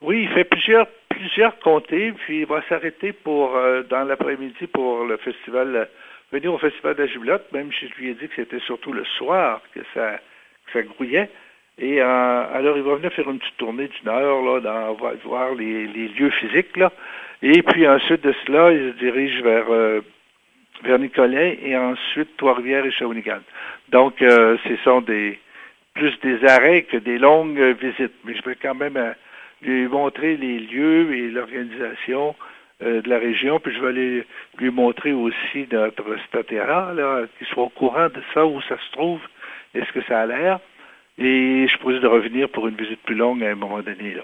Oui, il fait plusieurs comtés, puis il va s'arrêter pour dans l'après-midi pour le festival, venir au festival de la Jubilotte, même si je lui ai dit que c'était surtout le soir que ça grouillait. Et alors il va venir faire une petite tournée d'une heure là, voir les lieux physiques là. Et puis ensuite de cela, il se dirige vers Nicolet et ensuite Trois-Rivières et Shawinigan. Donc ce sont plus des arrêts que des longues visites. Mais je vais quand même lui montrer les lieux et l'organisation de la région, puis je vais lui montrer aussi notre statéra, là, qu'il soit au courant de ça, où ça se trouve, est-ce que ça a l'air. Et je pourrais de revenir pour une visite plus longue à un moment donné, là.